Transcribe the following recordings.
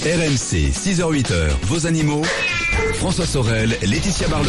RMC, 6h-8h, vos animaux. François Sorel, Laetitia Barlerin.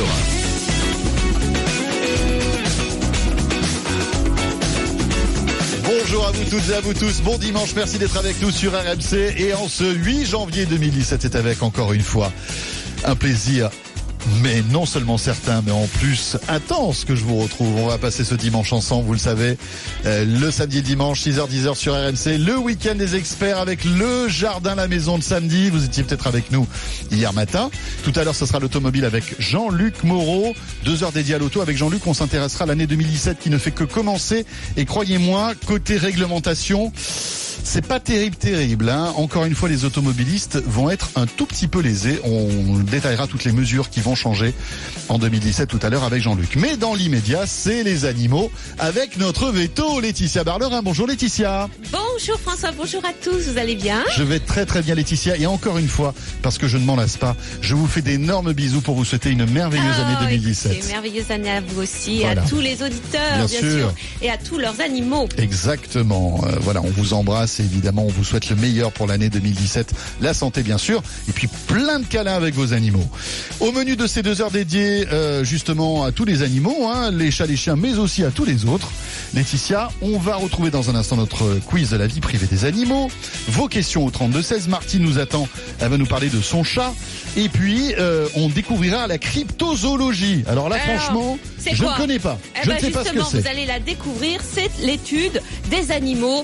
Bonjour à vous toutes et à vous tous, bon dimanche, merci d'être avec nous sur RMC. Et en ce 8 janvier 2017, c'est avec encore une fois un plaisir, mais non seulement certain, mais en plus intense que je vous retrouve. On va passer ce dimanche ensemble, vous le savez, le samedi et dimanche, 6h-10h sur RMC, le week-end des experts avec le jardin la maison de samedi. Vous étiez peut-être avec nous hier matin. Tout à l'heure, ce sera l'automobile avec Jean-Luc Moreau. 2 heures dédiées à l'auto. Avec Jean-Luc, on s'intéressera à l'année 2017 qui ne fait que commencer. Et croyez-moi, côté réglementation, c'est pas terrible, hein. Encore une fois, les automobilistes vont être un tout petit peu lésés. On détaillera toutes les mesures qui vont changer en 2017 tout à l'heure avec Jean-Luc. Mais dans l'immédiat, c'est les animaux avec notre veto, Laetitia Barlerin. Bonjour Laetitia. Bonjour François, bonjour à tous, vous allez bien? Je vais très bien Laetitia. Et encore une fois, parce que je ne m'en lasse pas, je vous fais d'énormes bisous pour vous souhaiter une merveilleuse année 2017. Écoutez, merveilleuse année à vous aussi, voilà. À tous les auditeurs, bien sûr, et à tous leurs animaux. Exactement. Voilà, on vous embrasse. Et évidemment, on vous souhaite le meilleur pour l'année 2017. La santé, bien sûr. Et puis, plein de câlins avec vos animaux. Au menu de ces 2 heures dédiées, justement, à tous les animaux, hein, les chats, les chiens, mais aussi à tous les autres. Laetitia, on va retrouver dans un instant notre quiz de la vie privée des animaux. Vos questions au 32-16. Martine nous attend. Elle va nous parler de son chat. Et puis, on découvrira la cryptozoologie. Alors là, franchement, je ne connais pas. Je ne sais pas ce que c'est. Vous allez la découvrir. C'est l'étude des animaux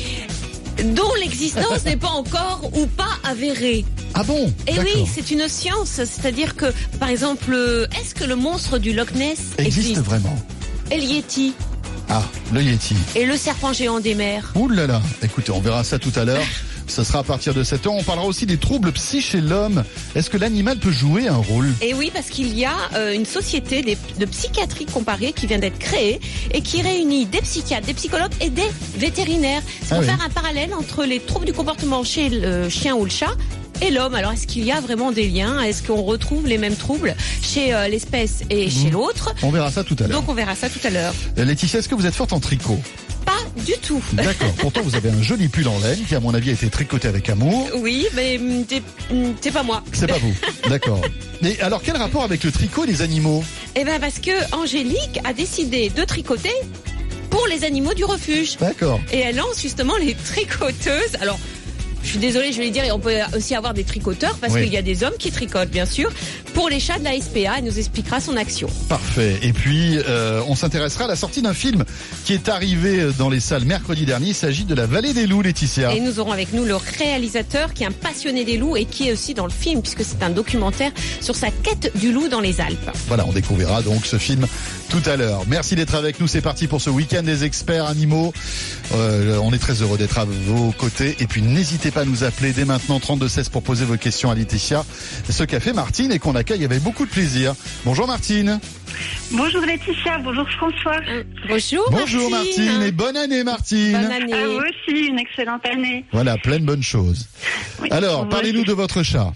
dont l'existence n'est pas encore ou pas avérée. Ah bon? Et oui, c'est une science. C'est-à-dire que, par exemple, est-ce que le monstre du Loch Ness existe vraiment? Et le Yéti? Ah, le Yéti. Et le serpent géant des mers? Ouh là là. Écoutez, on verra ça tout à l'heure. Ce sera à partir de 7h. On parlera aussi des troubles psy chez l'homme. Est-ce que l'animal peut jouer un rôle? Et oui, parce qu'il y a une société de psychiatrie comparée qui vient d'être créée et qui réunit des psychiatres, des psychologues et des vétérinaires. C'est pour faire un parallèle entre les troubles du comportement chez le chien ou le chat et l'homme. Alors, est-ce qu'il y a vraiment des liens? Est-ce qu'on retrouve les mêmes troubles chez l'espèce et chez l'autre? On verra ça tout à l'heure. Donc, on verra ça tout à l'heure. Laetitia, est-ce que vous êtes forte en tricot? Pas du tout. D'accord. Pourtant, vous avez un joli pull en laine qui, à mon avis, a été tricoté avec amour. Oui, mais c'est pas moi. C'est pas vous. D'accord. Et alors, quel rapport avec le tricot et les animaux? Eh ben, parce que Angélique a décidé de tricoter pour les animaux du refuge. D'accord. Et elle lance justement les tricoteuses. Alors, je suis désolée, je vais dire, et on peut aussi avoir des tricoteurs parce qu'il y a des hommes qui tricotent, bien sûr, pour les chats de la SPA. Elle nous expliquera son action. Parfait. Et puis, on s'intéressera à la sortie d'un film qui est arrivé dans les salles mercredi dernier. Il s'agit de La Vallée des loups, Laetitia. Et nous aurons avec nous le réalisateur qui est un passionné des loups et qui est aussi dans le film puisque c'est un documentaire sur sa quête du loup dans les Alpes. Voilà, on découvrira donc ce film tout à l'heure. Merci d'être avec nous. C'est parti pour ce week-end des experts animaux. On est très heureux d'être à vos côtés. Et puis, n'hésitez pas à nous appeler dès maintenant 32-16 pour poser vos questions à Laetitia. Ce qu'a fait Martine et qu'on accueille avec beaucoup de plaisir. Bonjour Martine. Bonjour Laetitia, bonjour François. Bonjour Martine et bonne année Martine. Bonne année. À vous aussi, une excellente année. Voilà, plein de bonnes choses. Oui, alors, parlez-nous de votre chat.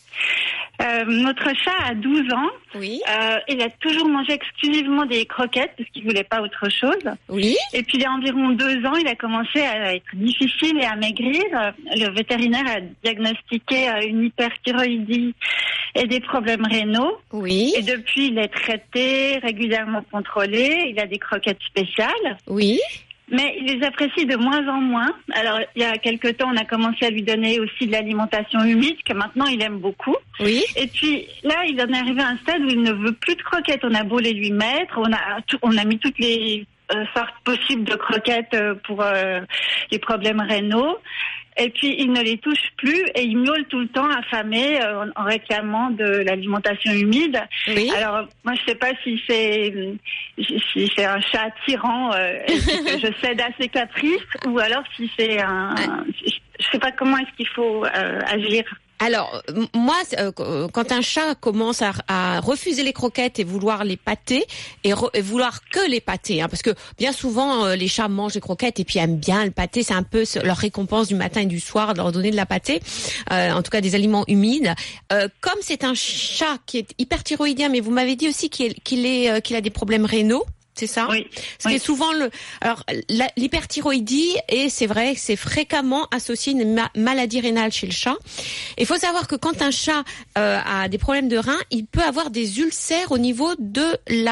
Notre chat a 12 ans. Oui. Il a toujours mangé exclusivement des croquettes parce qu'il voulait pas autre chose. Oui. Et puis il y a environ 2 ans, il a commencé à être difficile et à maigrir. Le vétérinaire a diagnostiqué une hyperthyroïdie et des problèmes rénaux. Oui. Et depuis, il est traité, régulièrement contrôlé. Il a des croquettes spéciales. Oui. Mais il les apprécie de moins en moins. Alors, il y a quelque temps, on a commencé à lui donner aussi de l'alimentation humide, que maintenant il aime beaucoup. Oui. Et puis, là, il en est arrivé à un stade où il ne veut plus de croquettes. On a beau les lui mettre, on a mis toutes les sortes possibles de croquettes pour les problèmes rénaux. Et puis, il ne les touche plus et il miaule tout le temps affamé en réclamant de l'alimentation humide. Oui. Alors, moi, je sais pas si c'est un chat tyran et que je cède à ses caprices ou alors si c'est je sais pas comment est-ce qu'il faut agir. Alors, moi, quand un chat commence à refuser les croquettes et vouloir les pâter, et vouloir que les pâter, hein, parce que bien souvent, les chats mangent les croquettes et puis aiment bien le pâté, c'est un peu leur récompense du matin et du soir, de leur donner de la pâtée, en tout cas des aliments humides. Comme c'est un chat qui est hyperthyroïdien, mais vous m'avez dit aussi qu'il a des problèmes rénaux. C'est ça? Oui. Ce qui est souvent l'hyperthyroïdie, et c'est vrai que c'est fréquemment associé à une maladie rénale chez le chat. Il faut savoir que quand un chat a des problèmes de reins, il peut avoir des ulcères au niveau de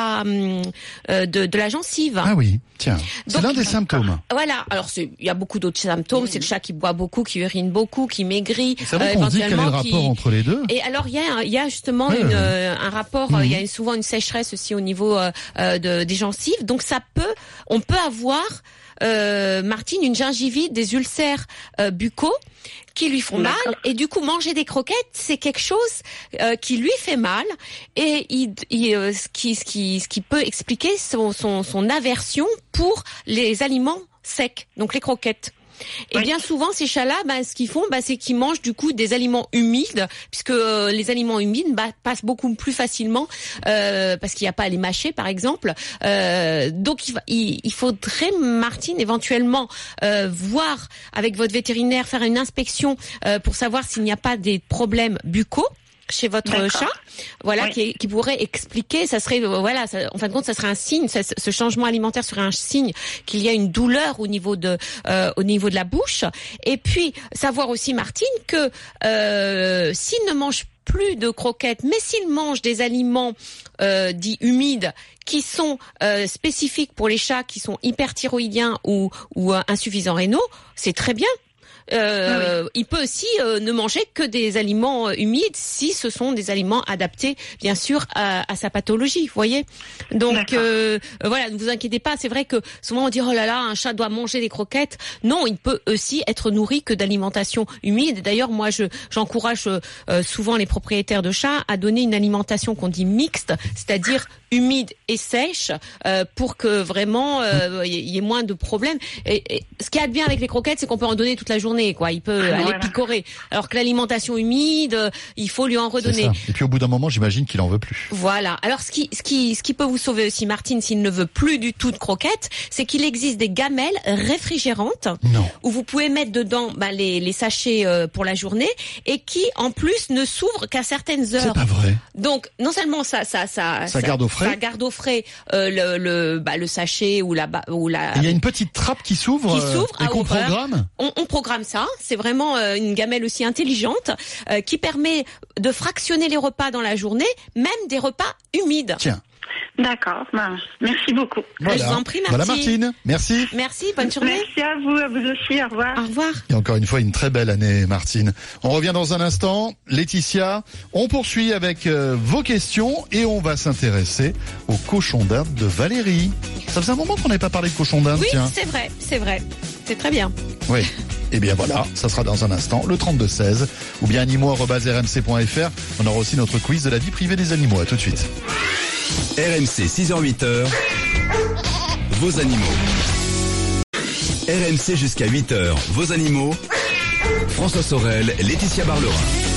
la gencive. Ah oui, tiens, c'est Donc, l'un des symptômes. Voilà. Alors il y a beaucoup d'autres symptômes. C'est le chat qui boit beaucoup, qui urine beaucoup, qui maigrit. C'est vrai qu'on dit quel est le rapport entre les deux. Et alors il y a justement un rapport. Il y a souvent une sécheresse aussi au niveau des gencives. Donc on peut avoir, Martine, une gingivite, des ulcères buccaux qui lui font mal, et du coup manger des croquettes, c'est quelque chose qui lui fait mal, et ce qui peut expliquer son aversion pour les aliments secs, donc les croquettes. Et bien souvent, ces chats-là, ce qu'ils font, c'est qu'ils mangent du coup des aliments humides, puisque les aliments humides passent beaucoup plus facilement, parce qu'il n'y a pas à les mâcher, par exemple. Donc, il faudrait, Martine, éventuellement voir avec votre vétérinaire, faire une inspection pour savoir s'il n'y a pas des problèmes buccaux chez votre chat, qui pourrait expliquer, ça serait, en fin de compte, ça serait un signe, ce changement alimentaire serait un signe qu'il y a une douleur au niveau de la bouche. Et puis, savoir aussi, Martine, que s'il ne mange plus de croquettes, mais s'il mange des aliments dits humides, qui sont spécifiques pour les chats qui sont hyperthyroïdiens ou insuffisants rénaux, c'est très bien. Il peut aussi ne manger que des aliments humides si ce sont des aliments adaptés, bien sûr, à sa pathologie, vous voyez. Donc ne vous inquiétez pas. C'est vrai que souvent on dit oh là là, un chat doit manger des croquettes. Non, il peut aussi être nourri que d'alimentation humide. D'ailleurs, moi, j'encourage souvent les propriétaires de chats à donner une alimentation qu'on dit mixte, c'est-à-dire humide et sèche, pour que vraiment y ait moins de problèmes. Et ce qu'il y a de bien avec les croquettes, c'est qu'on peut en donner toute la journée, quoi. Il peut aller picorer. Alors que l'alimentation humide, il faut lui en redonner. Et puis au bout d'un moment, j'imagine qu'il en veut plus. Voilà. Alors ce qui peut vous sauver aussi, Martine, s'il ne veut plus du tout de croquettes, c'est qu'il existe des gamelles réfrigérantes où vous pouvez mettre dedans les sachets pour la journée, et qui en plus ne s'ouvrent qu'à certaines heures. C'est pas vrai. Donc non seulement ça garde au frais. Ça garde au frais le sachet ou la. Il y a une petite trappe qui s'ouvre et qu'on programme. On programme ça. C'est vraiment une gamelle aussi intelligente qui permet de fractionner les repas dans la journée, même des repas humides. Tiens. D'accord. Merci beaucoup. Voilà. Je vous en prie, Martine. Voilà, Martine. Merci. Merci. Bonne journée. Merci à vous aussi. Au revoir. Au revoir. Et encore une fois, une très belle année, Martine. On revient dans un instant. Laetitia, on poursuit avec vos questions et on va s'intéresser au cochon d'Inde de Valérie. Ça faisait un moment qu'on n'avait pas parlé de cochon d'Inde, tiens. Oui, c'est vrai. C'est très bien. Oui. Et bien voilà, ça sera dans un instant, le 32-16, ou bien animaux@rmc.fr. On aura aussi notre quiz de la vie privée des animaux. À tout de suite. RMC 6h-8h, vos animaux. RMC jusqu'à 8h, vos animaux. François Sorel, Laetitia Barlerin.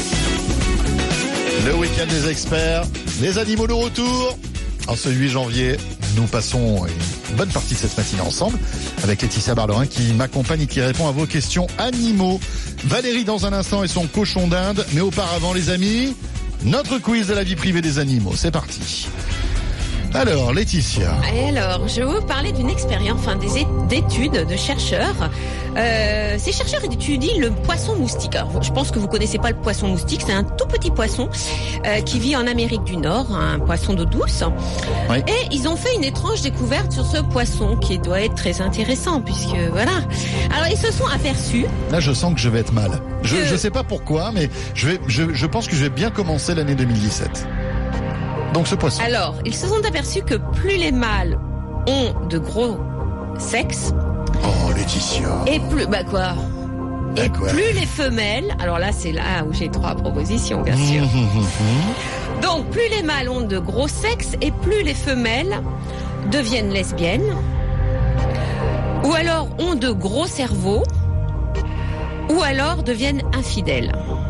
Le week-end des experts, les animaux de retour. En ce 8 janvier, nous passons une bonne partie de cette matinée ensemble avec Laetitia Barlerin qui m'accompagne et qui répond à vos questions animaux. Valérie dans un instant et son cochon d'Inde. Mais auparavant, les amis, notre quiz de la vie privée des animaux. C'est parti. Alors, Laetitia. Alors, je vais vous parler d'une expérience, d'études de chercheurs. Ces chercheurs étudient le poisson moustique. Alors, je pense que vous connaissez pas le poisson moustique. C'est un tout petit poisson qui vit en Amérique du Nord, un poisson d'eau douce. Oui. Et ils ont fait une étrange découverte sur ce poisson qui doit être très intéressant puisque voilà. Alors, ils se sont aperçus. Là, je sens que je vais être mal. Je sais pas pourquoi, mais je pense que je vais bien commencer l'année 2017. Donc ce poisson. Alors, ils se sont aperçus que plus les mâles ont de gros sexe. Oh, Laetitia. Et plus, plus les femelles. Alors là, c'est là où j'ai 3 propositions, bien sûr. Donc, plus les mâles ont de gros sexe et plus les femelles deviennent lesbiennes. Ou alors ont de gros cerveaux. Ou alors deviennent infidèles.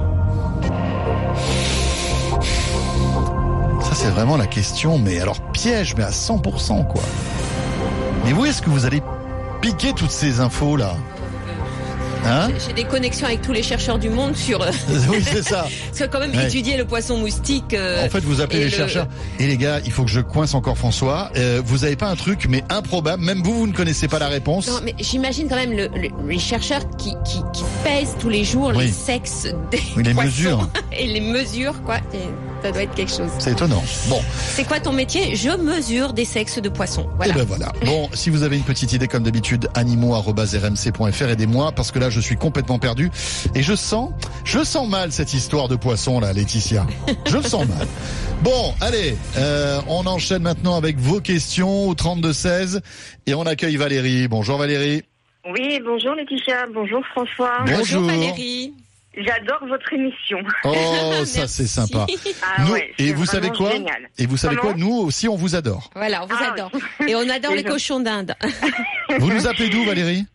C'est vraiment la question, mais alors piège, mais à 100%, quoi. Mais où est-ce que vous allez piquer toutes ces infos-là? Hein? J'ai des connexions avec tous les chercheurs du monde sur. Oui, c'est ça. Parce que quand même étudier le poisson moustique. En fait, vous appelez les chercheurs. Et les gars, il faut que je coince encore François. Vous avez pas un truc, mais improbable. Même vous ne connaissez pas la réponse. Non, mais j'imagine quand même les chercheurs qui pèsent tous les jours les sexes des les poissons mesures. Et les mesures, quoi. Et ça doit être quelque chose. C'est étonnant. Bon. C'est quoi ton métier? Je mesure des sexes de poissons. Voilà. Et ben voilà. Bon, si vous avez une petite idée, comme d'habitude, animaux@rmc.fr, aidez-moi, parce que là, je suis complètement perdu. Et je sens mal cette histoire de poisson, là, Laetitia. Je le sens mal. Bon, allez, on enchaîne maintenant avec vos questions au 32-16 et on accueille Valérie. Bonjour Valérie. Oui, bonjour Laetitia, bonjour François. Bonjour Valérie. J'adore votre émission. Oh, ça c'est sympa. Ah, nous, ouais, et vous savez quoi? Génial. Et vous savez quoi? Nous aussi, on vous adore. Voilà, on vous adore. Et on adore les cochons d'Inde. Vous nous appelez d'où, Valérie?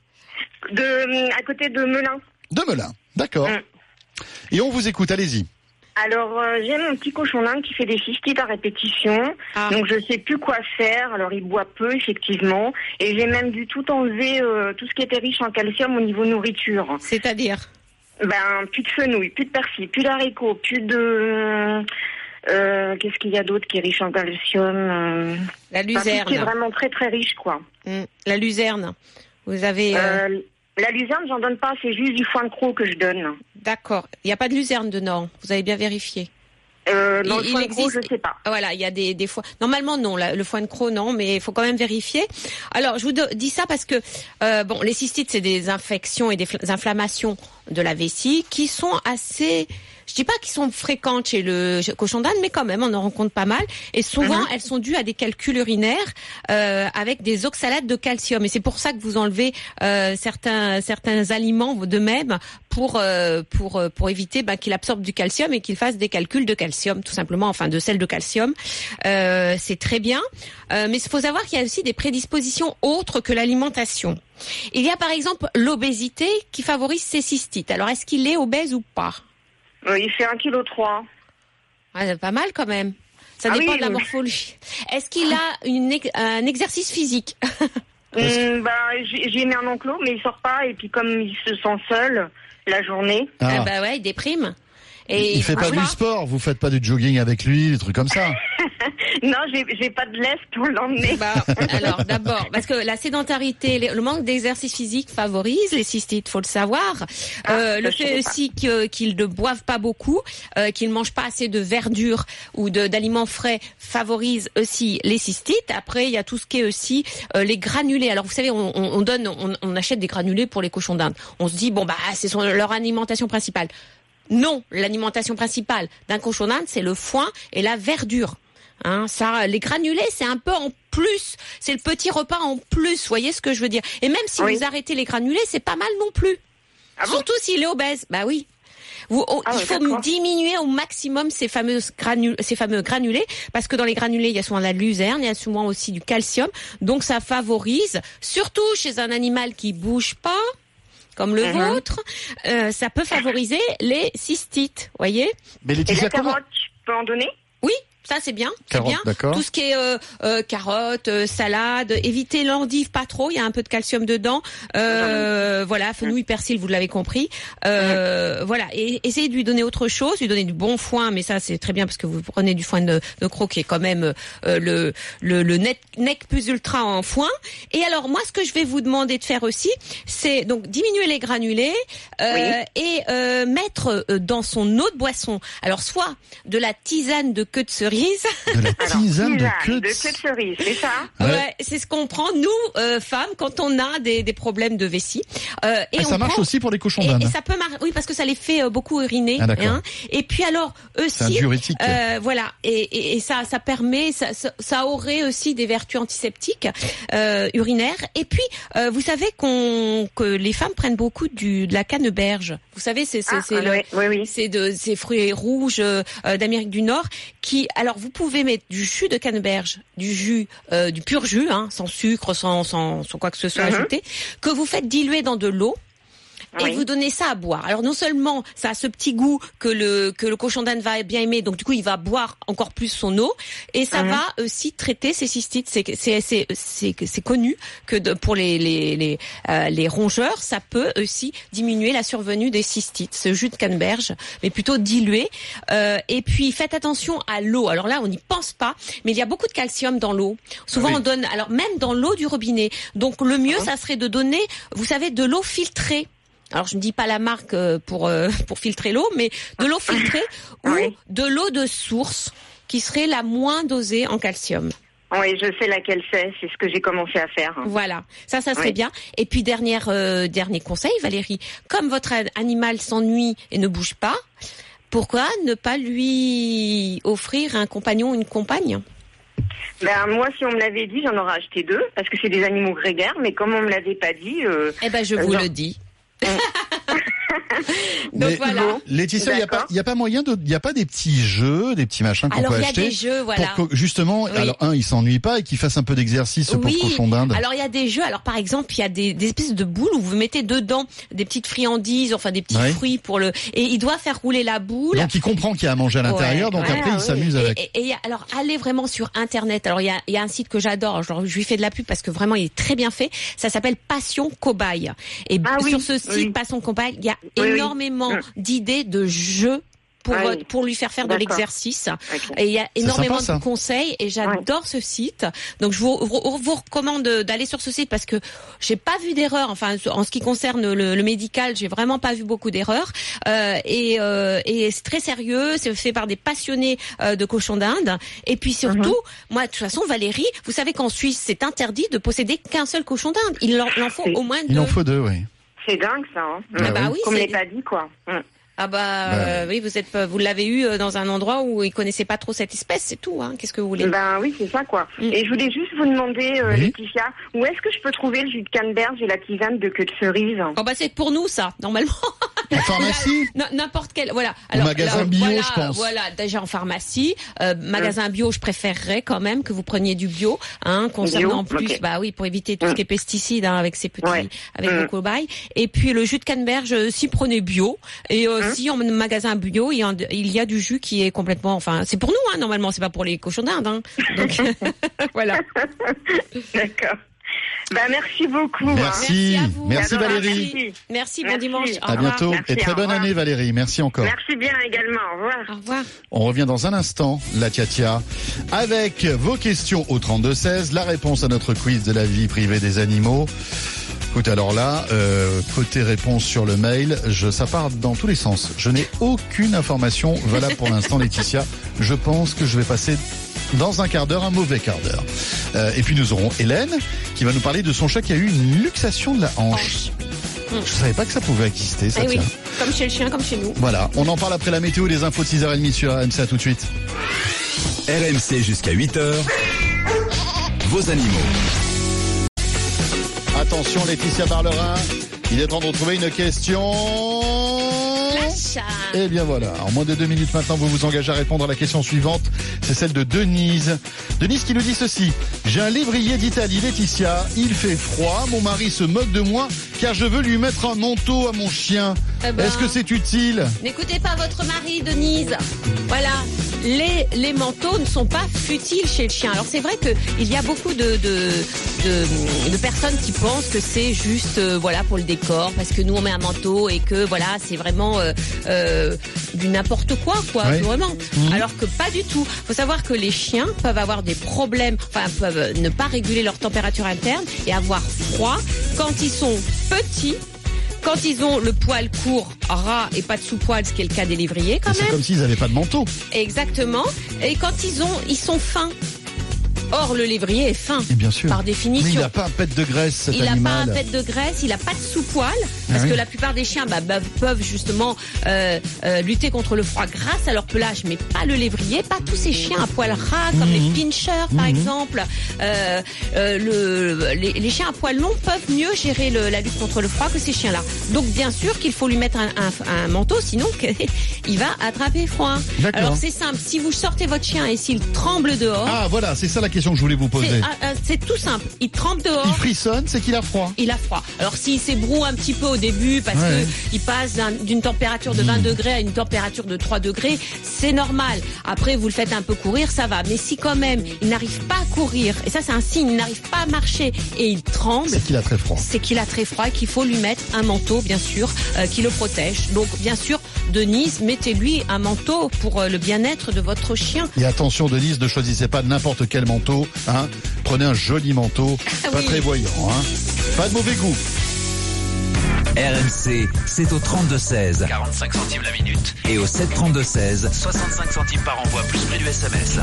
À côté de Melun. De Melun, d'accord. Et on vous écoute, allez-y. Alors, j'ai mon petit cochon d'Inde qui fait des cystites à répétition. Donc, je sais plus quoi faire. Alors, il boit peu, effectivement. Et j'ai même dû tout enlever, tout ce qui était riche en calcium au niveau nourriture. C'est-à-dire? Plus de fenouil, plus de persil, plus d'haricots, plus de... qu'est-ce qu'il y a d'autre qui est riche en calcium La luzerne. Qui est vraiment très, très riche, quoi. La luzerne. Vous avez... La luzerne, j'en donne pas, c'est juste du foin de croc que je donne. D'accord. Il n'y a pas de luzerne dedans, vous avez bien vérifié. Dans le foin de croc, je sais pas. Voilà, il y a des fois. Normalement, non, le foin de croc, non, mais il faut quand même vérifier. Alors, je vous dis ça parce que, les cystites, c'est des infections et des inflammations de la vessie qui sont assez... Je dis pas qu'ils sont fréquentes chez le cochon d'Inde, mais quand même, on en rencontre pas mal. Et souvent, elles sont dues à des calculs urinaires avec des oxalates de calcium. Et c'est pour ça que vous enlevez certains aliments de même pour éviter qu'il absorbe du calcium et qu'il fasse des calculs de calcium, tout simplement, enfin de sel de calcium. C'est très bien. Mais il faut savoir qu'il y a aussi des prédispositions autres que l'alimentation. Il y a par exemple l'obésité qui favorise ces cystites. Alors, est-ce qu'il est obèse ou pas? Il fait 1,3 kg. C'est pas mal quand même. Ça dépend de la morphologie. Est-ce qu'il a un exercice physique? J'ai mis un enclos, mais il sort pas. Et puis comme il se sent seul la journée... il déprime. Et il fait pas du sport, vous faites pas du jogging avec lui, des trucs comme ça? Non, j'ai pas de lest pour l'emmener. Alors d'abord, parce que la sédentarité, le manque d'exercice physique favorise les cystites, faut le savoir. Le fait aussi qu'ils ne boivent pas beaucoup, qu'ils mangent pas assez de verdure ou d'aliments frais favorise aussi les cystites. Après, il y a tout ce qui est aussi les granulés. Alors vous savez, on achète des granulés pour les cochons d'Inde. On se dit c'est leur alimentation principale. Non, l'alimentation principale d'un cochon d'Inde, c'est le foin et la verdure. Les granulés, c'est un peu en plus. C'est le petit repas en plus. Vous voyez ce que je veux dire? Et même si vous arrêtez les granulés, c'est pas mal non plus. Surtout s'il est obèse. Bah oui. Il faut diminuer au maximum ces fameux granulés, parce que dans les granulés, il y a souvent la luzerne, il y a souvent aussi du calcium. Donc ça favorise, surtout chez un animal qui bouge pas, comme le vôtre, ça peut favoriser les cystites, voyez. Mais et la carotte, tu peux en donner? Oui, ça c'est bien. Carotte, d'accord. Tout ce qui est carottes, salade, évitez l'endive pas trop, il y a un peu de calcium dedans. Fenouil, persil, vous l'avez compris. Et essayez de lui donner autre chose, lui donner du bon foin, mais ça c'est très bien parce que vous prenez du foin de croc qui est quand même le nec plus ultra en foin. Et alors moi ce que je vais vous demander de faire aussi, c'est donc diminuer les granulés et mettre dans son eau de boisson, alors soit de la tisane de queue de cerise. De la tisane de queue de cerise, c'est ça? Ouais, c'est ce qu'on prend nous femmes quand on a des problèmes de vessie. Et ça marche aussi pour les cochons d'Inde. Et ça peut oui, parce que ça les fait beaucoup uriner. Et puis alors aussi, c'est un diurétique. Et ça permet, ça aurait aussi des vertus antiseptiques urinaires. Et puis vous savez que les femmes prennent beaucoup de la canneberge. Vous savez, c'est ces fruits rouges d'Amérique du Nord qui, alors vous pouvez mettre du jus de canneberge, du pur jus, sans sucre, sans quoi que ce soit ajouté, que vous faites diluer dans de l'eau. Et vous donnez ça à boire. Alors non seulement ça a ce petit goût que le cochon d'Inde va bien aimer, donc du coup il va boire encore plus son eau, et ça va aussi traiter ces cystites. C'est connu que pour les rongeurs, ça peut aussi diminuer la survenue des cystites. Ce jus de canneberge, mais plutôt dilué. Et puis faites attention à l'eau. Alors là on n'y pense pas, mais il y a beaucoup de calcium dans l'eau. Souvent on donne, alors même dans l'eau du robinet. Donc le mieux ça serait de donner, vous savez, de l'eau filtrée. Alors je ne dis pas la marque pour filtrer l'eau, mais de l'eau filtrée ou de l'eau de source qui serait la moins dosée en calcium. Oui, je sais laquelle c'est ce que j'ai commencé à faire. Voilà, ça serait bien. Et puis dernier conseil, Valérie, comme votre animal s'ennuie et ne bouge pas, pourquoi ne pas lui offrir un compagnon ou une compagne ? Ben moi, si on me l'avait dit, j'en aurais acheté 2 parce que c'est des animaux grégaires, mais comme on me l'avait pas dit, je vous le dis. Donc voilà. Laetitia, il y a pas moyen il y a pas des petits jeux, des petits machins qu'on peut acheter. Alors il y a des jeux, voilà. Pour que justement, alors il s'ennuie pas et qu'il fasse un peu d'exercice pour le cochon d'Inde. Alors il y a des jeux. Alors par exemple, il y a des espèces de boules où vous mettez dedans des petites friandises, enfin des petits fruits et il doit faire rouler la boule. Donc il comprend qu'il y a à manger à l'intérieur, donc après il s'amuse avec. Et alors allez vraiment sur internet. Alors il y a un site que j'adore. Genre je lui fais de la pub parce que vraiment il est très bien fait. Ça s'appelle Passion Cobaye. Et sur ce site Passion Cobaye, il y a énormément d'idées de jeux pour lui faire de l'exercice. Et il y a énormément de conseils et j'adore ce site. Donc je vous recommande d'aller sur ce site parce que j'ai pas vu d'erreur. Enfin, en ce qui concerne le médical, j'ai vraiment pas vu beaucoup d'erreurs. Et c'est très sérieux. C'est fait par des passionnés de cochons d'Inde. Et puis surtout, moi, de toute façon, Valérie, vous savez qu'en Suisse, c'est interdit de posséder qu'un seul cochon d'Inde. Il en faut au moins 2. Il en faut 2, oui. C'est dingue ça. Oui, comme je l'ai pas dit quoi. Oui, vous l'avez eu dans un endroit où ils connaissaient pas trop cette espèce, c'est tout. Qu'est-ce que vous voulez ? Oui, c'est ça quoi. Et je voulais juste vous demander, Laetitia, où est-ce que je peux trouver le jus de canneberge et la tisane de queue de cerise ? C'est pour nous ça, normalement. En pharmacie ? N'importe quel, voilà. Alors, magasin bio, je pense. Voilà, déjà en pharmacie. Magasin bio, je préférerais quand même que vous preniez du bio, concernant plus, pour éviter tout ce qui est pesticides, avec ces petits, avec vos cobayes. Et puis le jus de canneberge, si prenez bio. Et si en magasin bio, il y a du jus qui est complètement, c'est pour nous, normalement, c'est pas pour les cochons d'Inde, Donc, voilà. D'accord. Merci beaucoup. Merci. À vous. Merci Valérie. Merci, bon dimanche. À bientôt. Et très bonne année Valérie. Merci encore. Merci bien également. Au revoir. Au revoir. On revient dans un instant, la Tia, avec vos questions au 32-16, la réponse à notre quiz de la vie privée des animaux. Écoute, alors là, côté réponse sur le mail, ça part dans tous les sens. Je n'ai aucune information valable pour l'instant, Laetitia. Je pense que je vais passer dans un quart d'heure, un mauvais quart d'heure. Et puis nous aurons Hélène qui va nous parler de son chat qui a eu une luxation de la hanche. Je savais pas que ça pouvait exister, ça, tiens. Comme chez le chien, comme chez nous. Voilà, on en parle après la météo et les infos de 6h30 sur RMC, à tout de suite. RMC jusqu'à 8h, vos animaux. Attention Laetitia Barlerin, il est temps de retrouver une question. Et bien voilà, en moins de 2 minutes maintenant, vous vous engagez à répondre à la question suivante. C'est celle de Denise. Denise qui nous dit ceci. J'ai un lévrier d'Italie, Laetitia. Il fait froid, mon mari se moque de moi car je veux lui mettre un manteau à mon chien. Est-ce que c'est utile ? N'écoutez pas votre mari, Denise. Voilà, les manteaux ne sont pas futiles chez le chien. Alors c'est vrai qu'il y a beaucoup de personnes qui pensent que c'est juste pour le décor, parce que nous on met un manteau et que c'est vraiment du n'importe quoi, vraiment. Alors que pas du tout. Faut savoir que les chiens peuvent avoir des problèmes, peuvent ne pas réguler leur température interne et avoir froid quand ils sont petits. Quand ils ont le poil court, ras et pas de sous-poil, ce qui est le cas des lévriers quand même. C'est comme s'ils n'avaient pas de manteau. Exactement. Et quand ils sont fins. Or, le lévrier est fin, bien sûr. Par définition. Mais il n'a pas un pet de graisse, cet animal. Il n'a pas un pet de graisse, il n'a pas de sous-poil, parce que la plupart des chiens peuvent justement lutter contre le froid grâce à leur pelage, mais pas le lévrier, pas tous ces chiens à poil ras, comme les pinschers par exemple. Les chiens à poil long peuvent mieux gérer la lutte contre le froid que ces chiens-là. Donc, bien sûr qu'il faut lui mettre un manteau, sinon il va attraper froid. Alors, c'est simple, si vous sortez votre chien et s'il tremble dehors... Ah, voilà, c'est ça la question. question que je voulais vous poser. C'est tout simple. Il trempe dehors. Il frissonne, c'est qu'il a froid. Il a froid. Alors s'il s'ébroue un petit peu au début parce que il passe d'une température de 20 degrés à une température de 3 degrés, c'est normal. Après, vous le faites un peu courir, ça va. Mais si quand même, il n'arrive pas à courir, et ça c'est un signe, il n'arrive pas à marcher et il tremble, c'est qu'il a très froid. C'est qu'il a très froid et qu'il faut lui mettre un manteau, bien sûr, qui le protège. Donc, bien sûr, Denise, mettez-lui un manteau pour le bien-être de votre chien. Et attention, Denise, ne choisissez pas n'importe quel manteau. Hein. Prenez un joli manteau, pas très voyant. Hein. Pas de mauvais goût. RMC, c'est au 32-16. 45 centimes la minute. Et au 7-32-16. 65 centimes par envoi, plus prix du SMS.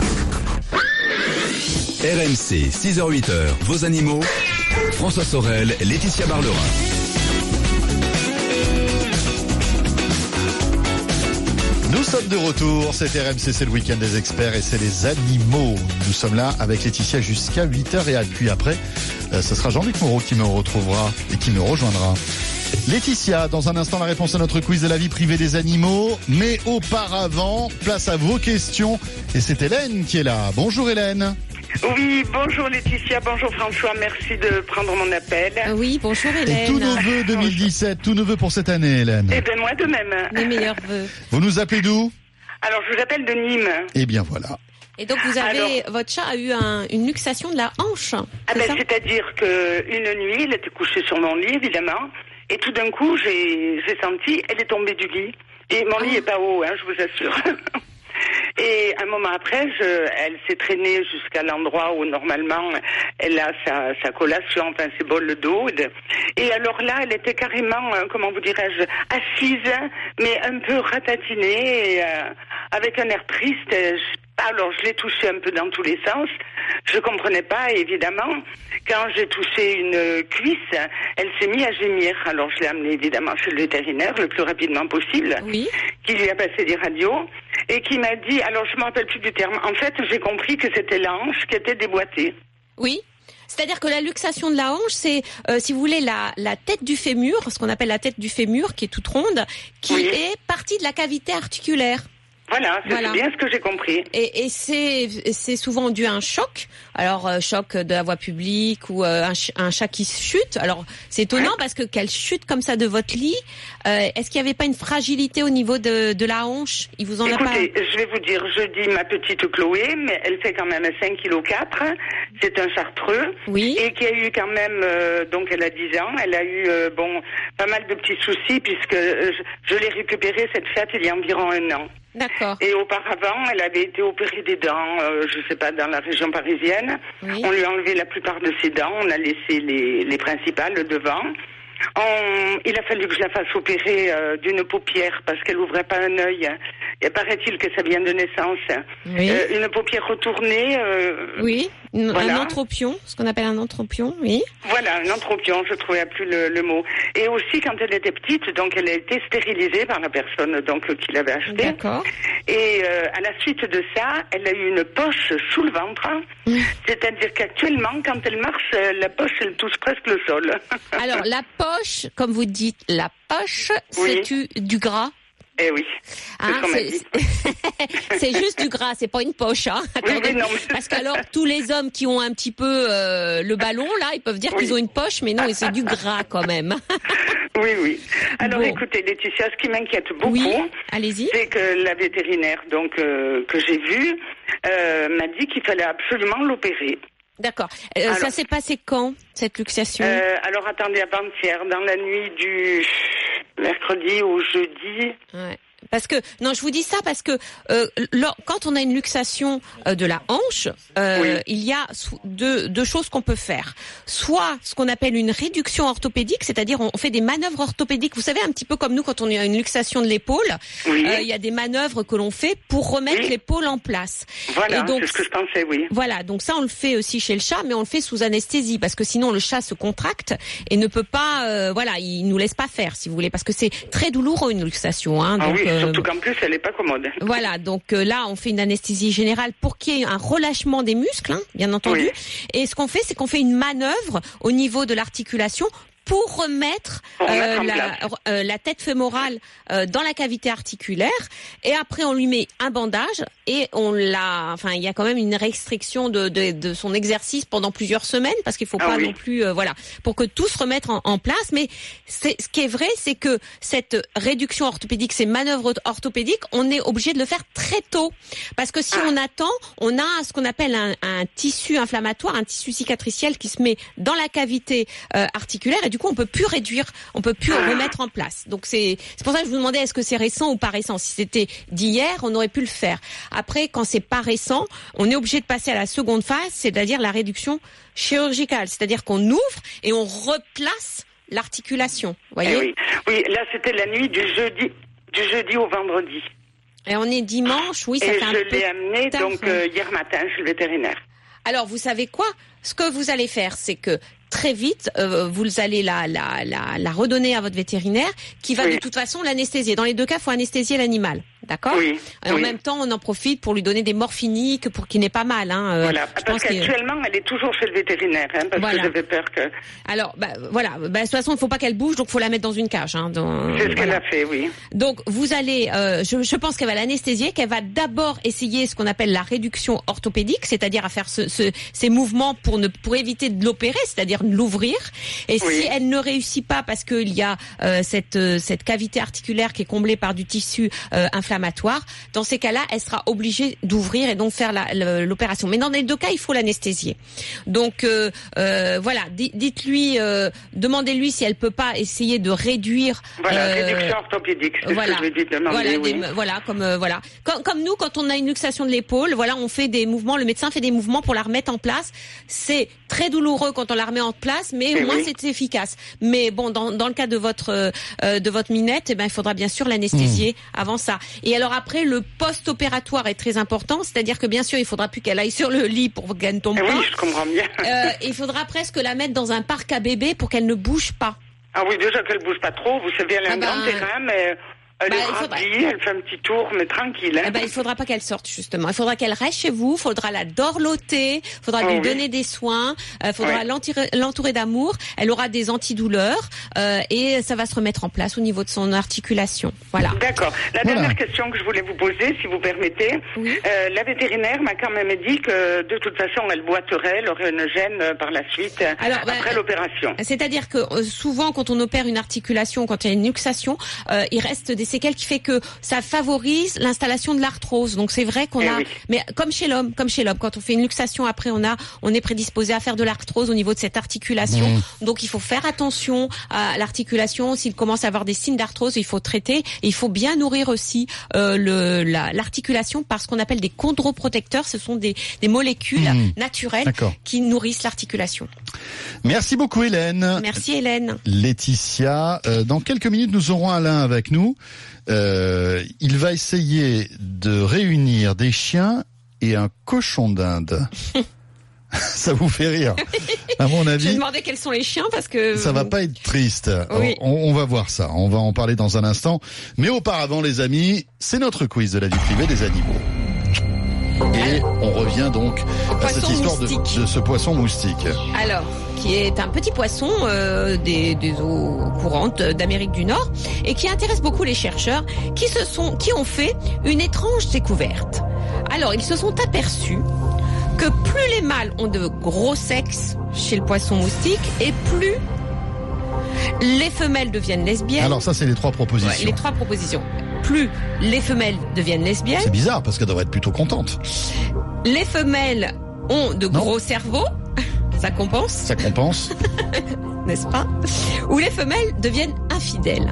RMC, 6h-8h, vos animaux. François Sorel, Laetitia Barlerin. Nous sommes de retour, c'est RMC, c'est le week-end des experts et c'est les animaux. Nous sommes là avec Laetitia jusqu'à 8h et puis après, ce sera Jean-Luc Moreau qui me retrouvera et qui me rejoindra. Laetitia, dans un instant la réponse à notre quiz de la vie privée des animaux, mais auparavant, place à vos questions et c'est Hélène qui est là. Bonjour Hélène. Oui, bonjour Laetitia, bonjour François, merci de prendre mon appel. Oui, bonjour Hélène. Et tous nos vœux 2017, tous nos vœux pour cette année Hélène. Eh bien moi de même. Les meilleurs vœux. Vous nous appelez d'où ? Alors je vous appelle de Nîmes. Eh bien voilà. Et donc vous avez, votre chat a eu une luxation de la hanche. C'est-à-dire qu'une nuit, il était couché sur mon lit évidemment, et tout d'un coup j'ai senti, elle est tombée du lit. Et mon lit est pas haut, hein, je vous assure. Et un moment après, elle s'est traînée jusqu'à l'endroit où normalement elle a sa collation, enfin ses bols d'eau. Et alors là, elle était carrément, comment vous dirais-je, assise, mais un peu ratatinée, et, avec un air triste. Alors je l'ai touchée un peu dans tous les sens. Je comprenais pas, et évidemment, quand j'ai touché une cuisse, elle s'est mise à gémir. Alors je l'ai amenée évidemment chez le vétérinaire le plus rapidement possible, qui lui a passé des radios et qui m'a dit, alors je me rappelle plus du terme, en fait j'ai compris que c'était la hanche qui était déboîtée. Oui. C'est-à-dire que la luxation de la hanche, c'est, si vous voulez, la tête du fémur, ce qu'on appelle la tête du fémur, qui est toute ronde, qui est partie de la cavité articulaire. Voilà, c'est bien ce que j'ai compris. Et c'est souvent dû à un choc. Alors, choc de la voie publique ou un chat qui chute. Alors, c'est étonnant parce que qu'elle chute comme ça de votre lit, est-ce qu'il n'y avait pas une fragilité au niveau de la hanche? Il vous en a pas... Écoutez, je vais vous dire, je dis ma petite Chloé, mais elle fait quand même 5,4 kg. C'est un chartreux. Oui. Et qui a eu quand même, donc elle a 10 ans, elle a eu, pas mal de petits soucis puisque je l'ai récupérée cette fête il y a environ 1 an. D'accord. Et auparavant, elle avait été opérée des dents, je sais pas, dans la région parisienne. Oui. On lui a enlevé la plupart de ses dents, on a laissé les principales devant. Il a fallu que je la fasse opérer d'une paupière parce qu'elle ouvrait pas un œil. Et paraît-il que ça vient de naissance. Oui. Une paupière retournée. Oui. Voilà. Un anthropion, ce qu'on appelle un anthropion, oui. Voilà, un anthropion, je trouvais plus le mot. Et aussi quand elle était petite, donc elle a été stérilisée par la personne donc qui l'avait achetée. D'accord. Et à la suite de ça, elle a eu une poche sous le ventre. C'est-à-dire qu'actuellement, quand elle marche, la poche, elle touche presque le sol. Alors, la poche, comme vous dites, la poche, c'est du gras. Eh oui, c'est juste du gras, c'est pas une poche, hein. Oui, non, mais... Parce qu'alors tous les hommes qui ont un petit peu le ballon là, ils peuvent dire qu'ils ont une poche, mais non, c'est du gras quand même. Oui. Alors écoutez, Laetitia, ce qui m'inquiète beaucoup, allez-y, c'est que la vétérinaire donc que j'ai vue m'a dit qu'il fallait absolument l'opérer. D'accord. Ça s'est passé quand, cette luxation? Alors attendez, avant-hier, dans la nuit du mercredi au jeudi. Ouais. Parce que je vous dis ça parce que quand on a une luxation de la hanche, il y a deux choses qu'on peut faire. Soit ce qu'on appelle une réduction orthopédique, c'est-à-dire on fait des manœuvres orthopédiques. Vous savez, un petit peu comme nous quand on a une luxation de l'épaule, il y a des manœuvres que l'on fait pour remettre l'épaule en place. Voilà, et donc, c'est ce que je pensais, oui. Voilà, donc ça on le fait aussi chez le chat, mais on le fait sous anesthésie parce que sinon le chat se contracte et ne peut pas, il nous laisse pas faire, si vous voulez, parce que c'est très douloureux une luxation. Hein, donc, surtout qu'en plus elle n'est pas commode. Voilà, donc là on fait une anesthésie générale pour qu'il y ait un relâchement des muscles, hein, bien entendu. Et ce qu'on fait, c'est qu'on fait une manœuvre au niveau de l'articulation pour remettre la tête fémorale dans la cavité articulaire, et après on lui met un bandage et il y a quand même une restriction de son exercice pendant plusieurs semaines, parce qu'il faut pas non plus pour que tout se remette en place. Mais ce qui est vrai, c'est que cette réduction orthopédique, ces manœuvres orthopédiques, on est obligé de le faire très tôt, parce que si on attend, on a ce qu'on appelle un tissu inflammatoire, un tissu cicatriciel qui se met dans la cavité articulaire, et du coup on peut plus réduire, on peut plus remettre en place. Donc c'est pour ça que je vous demandais, est-ce que c'est récent ou pas récent? Si c'était d'hier, on aurait pu le faire. Après, quand c'est pas récent, on est obligé de passer à la seconde phase, c'est-à-dire la réduction chirurgicale, c'est-à-dire qu'on ouvre et on replace l'articulation. Voyez? Oui, là c'était la nuit du jeudi au vendredi. Et on est dimanche, ça fait un peu. Et je l'ai amené hier matin chez le vétérinaire. Alors vous savez quoi? Ce que vous allez faire, c'est que très vite, vous allez la redonner à votre vétérinaire, qui va de toute façon l'anesthésier. Dans les deux cas, il faut anesthésier l'animal. D'accord? Oui. En même temps, on en profite pour lui donner des morphiniques pour qu'il n'ait pas mal. Voilà. Parce qu'actuellement, elle est toujours chez le vétérinaire, parce que j'avais peur que. Alors, de toute façon, il ne faut pas qu'elle bouge, donc il faut la mettre dans une cage. C'est ce qu'elle a fait, oui. Donc, vous allez, je pense qu'elle va l'anesthésier, qu'elle va d'abord essayer ce qu'on appelle la réduction orthopédique, c'est-à-dire à faire ces mouvements pour éviter de l'opérer, c'est-à-dire de l'ouvrir. Et si elle ne réussit pas parce qu'il y a cette cavité articulaire qui est comblée par du tissu inflammatoire, dans ces cas-là, elle sera obligée d'ouvrir et donc faire l'opération. Mais dans les deux cas, il faut l'anesthésier. Donc dites-lui, demandez-lui si elle peut pas essayer de réduire. Réduction orthopédique. C'est ce que je lui ai demandé. Comme nous, quand on a une luxation de l'épaule, on fait des mouvements. Le médecin fait des mouvements pour la remettre en place. C'est très douloureux quand on la remet en place, mais au moins c'est efficace. Mais bon, dans le cas de votre minette, il faudra bien sûr l'anesthésier avant ça. Et alors après, le post-opératoire est très important, c'est-à-dire que bien sûr, il faudra plus qu'elle aille sur le lit pour qu'elle ne tombe pas. Oui, je comprends bien. Il faudra presque la mettre dans un parc à bébés pour qu'elle ne bouge pas. Ah oui, déjà qu'elle bouge pas trop. Vous savez, elle a un grand terrain, mais elle est ravie, elle fait un petit tour, mais tranquille. Il faudra pas qu'elle sorte, justement. Il faudra qu'elle reste chez vous, il faudra la dorloter, il faudra lui donner des soins, il faudra l'entourer d'amour, elle aura des antidouleurs, et ça va se remettre en place au niveau de son articulation. Voilà. D'accord. La dernière question que je voulais vous poser, si vous permettez, la vétérinaire m'a quand même dit que de toute façon, elle boiterait, elle aurait une gêne par la suite, après l'opération. C'est-à-dire que souvent, quand on opère une articulation, quand il y a une luxation, il reste des séquelles qui fait que ça favorise l'installation de l'arthrose. Donc c'est vrai qu'on mais comme chez l'homme, quand on fait une luxation, après on est prédisposé à faire de l'arthrose au niveau de cette articulation. Donc il faut faire attention à l'articulation. S'il commence à avoir des signes d'arthrose, il faut traiter. Et il faut bien nourrir aussi l'articulation par ce qu'on appelle des chondroprotecteurs. Ce sont des molécules naturelles qui nourrissent l'articulation. Merci beaucoup Hélène. Merci Hélène. Laetitia, dans quelques minutes nous aurons Alain avec nous. Il va essayer de réunir des chiens et un cochon d'Inde. Ça vous fait rire, à mon avis. Je vais demander quels sont les chiens parce que ça va pas être triste. Oui. On va voir ça. On va en parler dans un instant. Mais auparavant, les amis, c'est notre quiz de la vie privée des animaux. Et on revient donc à cette histoire de ce poisson moustique. Alors, qui est un petit poisson des eaux courantes d'Amérique du Nord et qui intéresse beaucoup les chercheurs qui ont fait une étrange découverte. Alors, ils se sont aperçus que plus les mâles ont de gros sexe chez le poisson moustique et plus les femelles deviennent lesbiennes. Alors ça, c'est les trois propositions. Ouais, les trois propositions. Plus les femelles deviennent lesbiennes. C'est bizarre parce qu'elles devraient être plutôt contentes. Les femelles ont de gros cerveaux. Ça compense. Ça compense. N'est-ce pas? Ou les femelles deviennent infidèles.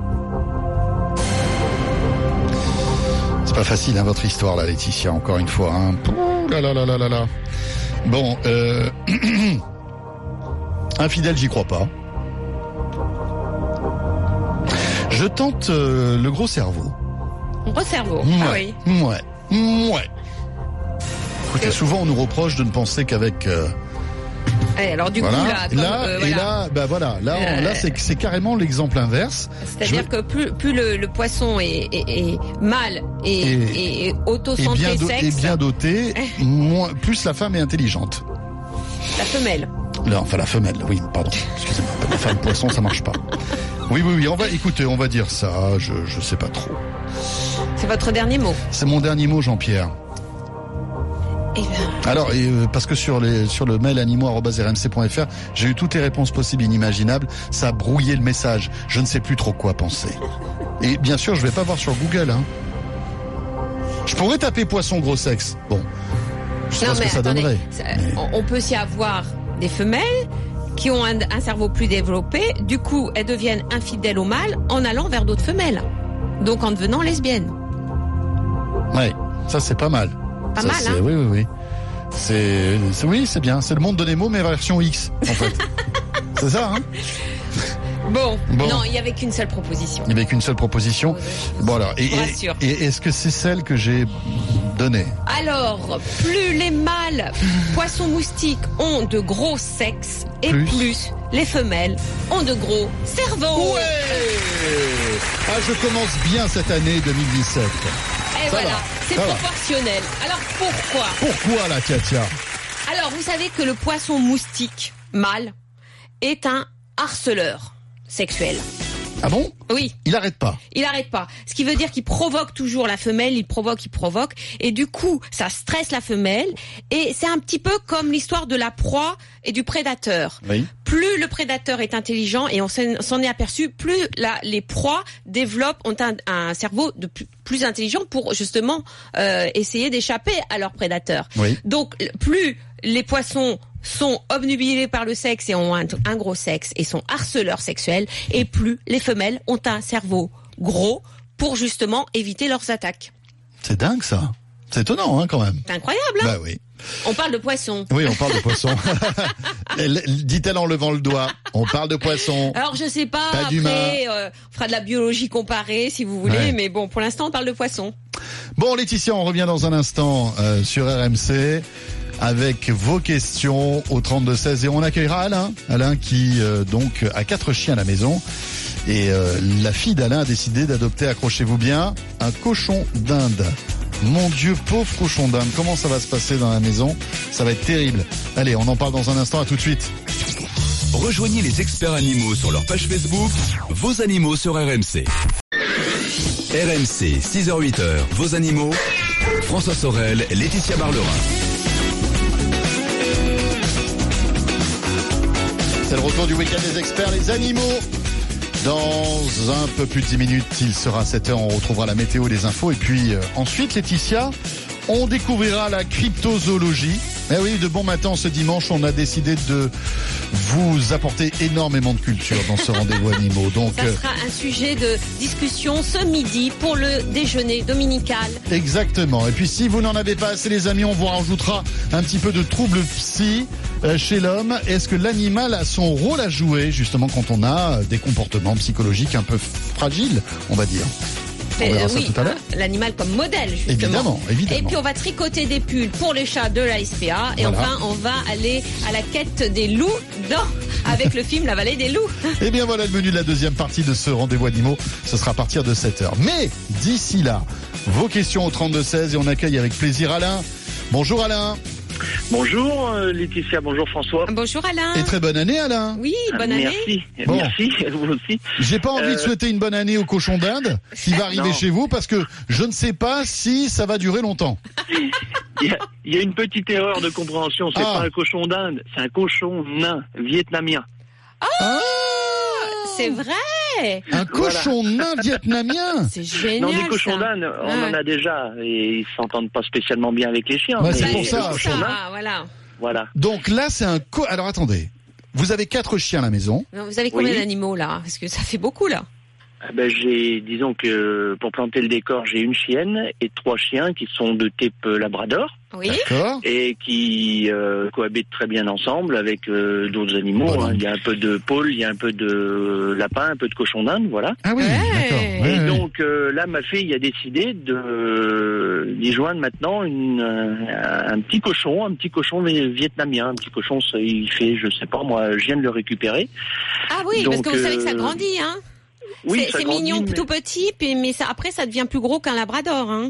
C'est pas facile, votre histoire, là, Laetitia, encore une fois. Ouh là là là là là là. Bon, infidèle, j'y crois pas. Je tente le gros cerveau. Gros cerveau, oui. Ouais. Écoutez, souvent on nous reproche de ne penser qu'avec... alors du coup là, c'est carrément l'exemple inverse. C'est-à-dire que plus le poisson est mâle et autocentré, sexe, et bien doté, plus la femme est intelligente. La femelle. Enfin, la femelle, oui, pardon. Excusez-moi. La femme poisson, ça marche pas. Oui, on va dire ça. Je sais pas trop. C'est votre dernier mot. C'est mon dernier mot, Jean-Pierre. Alors, parce que sur le mail animaux@rmc.fr, j'ai eu toutes les réponses possibles et inimaginables. Ça a brouillé le message. Je ne sais plus trop quoi penser. Et bien sûr, je vais pas voir sur Google, hein. Je pourrais taper poisson gros sexe. Bon. Je sais pas ce que ça donnerait. On peut aussi avoir des femelles qui ont un cerveau plus développé. Du coup, elles deviennent infidèles au mâle en allant vers d'autres femelles. Donc, en devenant lesbiennes. Ouais. Ça, c'est pas mal. Pas mal, hein? Oui. C'est bien. C'est le monde de Nemo, mais version X, en fait. C'est ça, hein? Bon. Non, il n'y avait qu'une seule proposition. Il n'y avait qu'une seule proposition. Bon, alors. Et est-ce que c'est celle que j'ai donnée? Alors, plus les mâles poissons moustiques ont de gros sexes, et plus les femelles ont de gros cerveaux. Ouais! Ah, je commence bien cette année 2017. Et ça voilà, c'est proportionnel. Alors pourquoi la Tia? Alors, vous savez que le poisson moustique mâle est un harceleur sexuel. Ah bon? Oui. Il arrête pas. Ce qui veut dire qu'il provoque toujours la femelle, il provoque. Et du coup, ça stresse la femelle. Et c'est un petit peu comme l'histoire de la proie et du prédateur. Oui. Plus le prédateur est intelligent, et on s'en est aperçu, plus les proies ont un cerveau plus intelligent pour justement essayer d'échapper à leur prédateur. Oui. Donc, plus les poissons sont obnubilés par le sexe et ont un gros sexe et sont harceleurs sexuels, et plus les femelles ont un cerveau gros pour justement éviter leurs attaques. C'est dingue ça. C'est étonnant, hein, quand même. C'est incroyable, hein? Bah oui. On parle de poisson. Oui, on parle de poisson. Dit-elle en levant le doigt. On parle de poisson. Alors, je sais pas, après, on fera de la biologie comparée, si vous voulez, mais bon, pour l'instant, on parle de poisson. Bon, Laetitia, on revient dans un instant sur RMC avec vos questions au 32-16 et on accueillera Alain qui donc a 4 chiens à la maison et la fille d'Alain a décidé d'adopter, accrochez-vous bien, un cochon d'Inde. Mon Dieu, pauvre cochon d'Inde, comment ça va se passer dans la maison? Ça va être terrible. Allez, on en parle dans un instant, à tout de suite. Rejoignez les experts animaux sur leur page Facebook, Vos animaux sur RMC. RMC, 6h-8h, Vos animaux, François Sorel, Laetitia Barlerin. C'est le retour du week-end des experts, les animaux. Dans un peu plus de 10 minutes, il sera 7h, on retrouvera la météo, les infos. Et puis ensuite, Laetitia, on découvrira la cryptozoologie. Eh oui, de bon matin ce dimanche, on a décidé de vous apporter énormément de culture dans ce rendez-vous animaux. Donc, ça sera un sujet de discussion ce midi pour le déjeuner dominical. Exactement. Et puis si vous n'en avez pas assez, les amis, on vous rajoutera un petit peu de troubles psy chez l'homme. Est-ce que l'animal a son rôle à jouer justement quand on a des comportements psychologiques un peu fragiles, on va dire? On verra ça tout à l'heure. L'animal comme modèle, justement. Évidemment. Et puis on va tricoter des pulls pour les chats de la SPA. Et enfin, on va aller à la quête des loups avec le film La Vallée des loups. Et bien voilà le menu de la deuxième partie de ce rendez-vous animaux. Ce sera à partir de 7h. Mais d'ici là, vos questions au 32-16 et on accueille avec plaisir Alain. Bonjour Alain. Bonjour Laetitia, bonjour François. Bonjour Alain. Et très bonne année Alain. Oui, bonne année. Merci, vous aussi. J'ai pas envie de souhaiter une bonne année au cochon d'Inde qui va arriver chez vous parce que je ne sais pas si ça va durer longtemps. Il y a une petite erreur de compréhension, c'est pas un cochon d'Inde, c'est un cochon nain vietnamien. C'est vrai. Un cochon nain vietnamien. C'est génial. Non, des cochons d'Inde, on en a déjà et ils s'entendent pas spécialement bien avec les chiens. C'est pour ça. Voilà. Donc là, c'est alors attendez. Vous avez 4 chiens à la maison. Vous avez combien d'animaux là? Parce que ça fait beaucoup là. Disons que pour planter le décor, j'ai une chienne et 3 chiens qui sont de type labrador. Oui. D'accord. Et qui cohabitent très bien ensemble avec d'autres animaux. Bon, Il y a un peu de pôle, il y a un peu de lapin, un peu de cochon d'Inde, voilà. Ah oui, d'accord. Et donc là, ma fille a décidé d'y joindre maintenant un petit cochon vietnamien. Un petit cochon, il fait, je sais pas moi, je viens de le récupérer. Ah oui, donc, parce que vous savez que ça grandit, hein. Oui, c'est mignon, tout petit, mais après ça devient plus gros qu'un labrador, hein.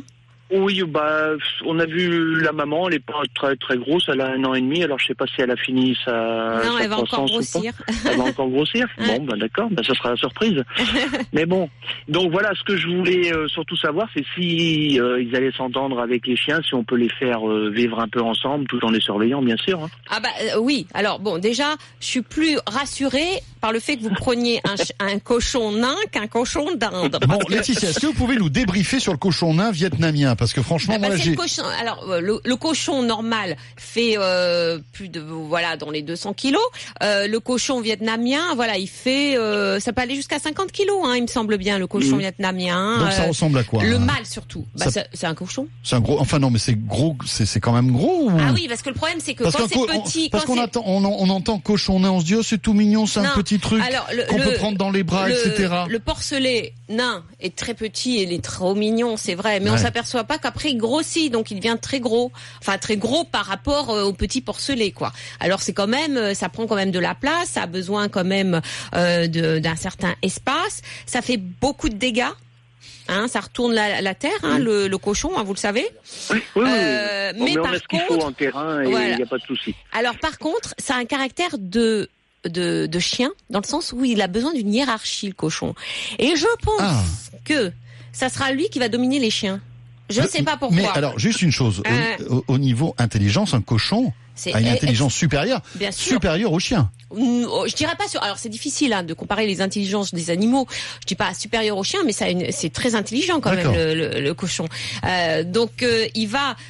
Oui, on a vu la maman, elle est pas très très grosse, elle a 1 an et demi, alors je sais pas si elle a fini sa elle va encore grossir. Elle va encore grossir. Bon, d'accord, ça sera la surprise. Mais bon, donc voilà, ce que je voulais surtout savoir, c'est si ils allaient s'entendre avec les chiens, si on peut les faire vivre un peu ensemble, tout en les surveillant, bien sûr. Hein. Oui. Alors bon, déjà, je suis plus rassurée par le fait que vous preniez un cochon nain qu'un cochon d'Inde. Bon, Laetitia, est-ce que vous pouvez nous débriefer sur le cochon nain vietnamien? Parce que franchement, moi, j'ai... le cochon normal fait plus de dans les 200 kilos. Le cochon vietnamien, il fait ça peut aller jusqu'à 50 kilos, il me semble bien, le cochon vietnamien. Donc ça ressemble à quoi? Le mâle surtout. C'est un cochon. C'est un gros. Enfin non, mais c'est gros. C'est quand même gros. Ou... Ah oui, parce que le problème c'est que quand c'est petit, on entend cochon nain, on se dit c'est tout mignon, c'est un petit truc qu'on peut prendre dans les bras, etc. Le porcelet nain est très petit et il est trop mignon, c'est vrai, mais on s'aperçoit pas qu'après il grossit, donc il devient très gros. Enfin très gros par rapport au petit porcelet, quoi. Alors c'est quand même, ça prend quand même de la place, ça a besoin quand même d'un certain espace, ça fait beaucoup de dégâts. Ça retourne la terre, le cochon, vous le savez. Oui. Mais on met ce qu'il faut en terrain et il n'y a pas de souci. Alors par contre, ça a un caractère de chien, dans le sens où il a besoin d'une hiérarchie, le cochon. Et je pense que ça sera lui qui va dominer les chiens. Je ne sais pas pourquoi. Mais alors, juste une chose, au niveau intelligence, un cochon a une intelligence supérieure au chien. Je dirais pas sur. Alors c'est difficile de comparer les intelligences des animaux. Je dis pas supérieur au chien, mais c'est très intelligent quand même le cochon. Donc il